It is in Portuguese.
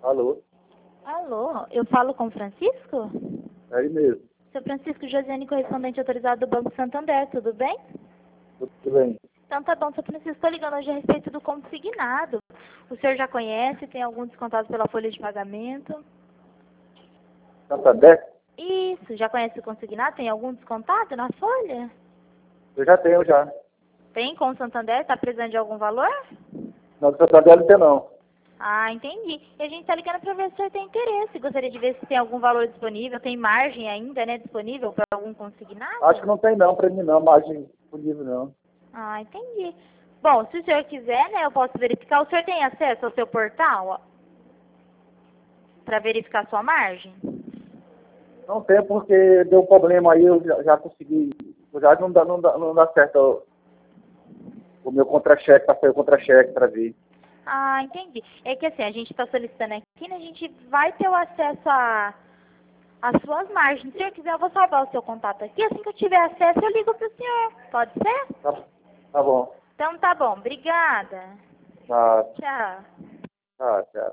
Alô? Alô, eu falo com o Francisco? É aí mesmo. Sou Francisco Josiane, correspondente autorizado do Banco Santander, tudo bem? Tudo bem. Então tá bom, seu Francisco, estou ligando hoje a respeito do consignado. O senhor já conhece, tem algum descontado pela folha de pagamento? Santander? Isso, já conhece o consignado? Tem algum descontado na folha? Eu já tenho, já. Tem com o Santander? Está precisando de algum valor? Não, do Santander não tem, não. Ah, entendi. E a gente está ligando para ver se o senhor tem interesse. Gostaria de ver se tem algum valor disponível. Tem margem ainda, né, disponível para algum consignado? Acho que não tem, não, pra mim, não. Margem disponível, não. Ah, entendi. Bom, se o senhor quiser, né, eu posso verificar. O senhor tem acesso ao seu portal para verificar sua margem? Não tem porque deu problema aí, eu já consegui. Já não dá certo o meu contra-cheque, passei o contra-cheque para ver. Ah, entendi. É que assim, a gente está solicitando aqui, né, a gente vai ter o acesso às suas margens. Se o senhor quiser, eu vou salvar o seu contato aqui. Assim que eu tiver acesso, eu ligo para o senhor. Pode ser? Tá bom. Então tá bom. Obrigada. Tá, Tchau. tá.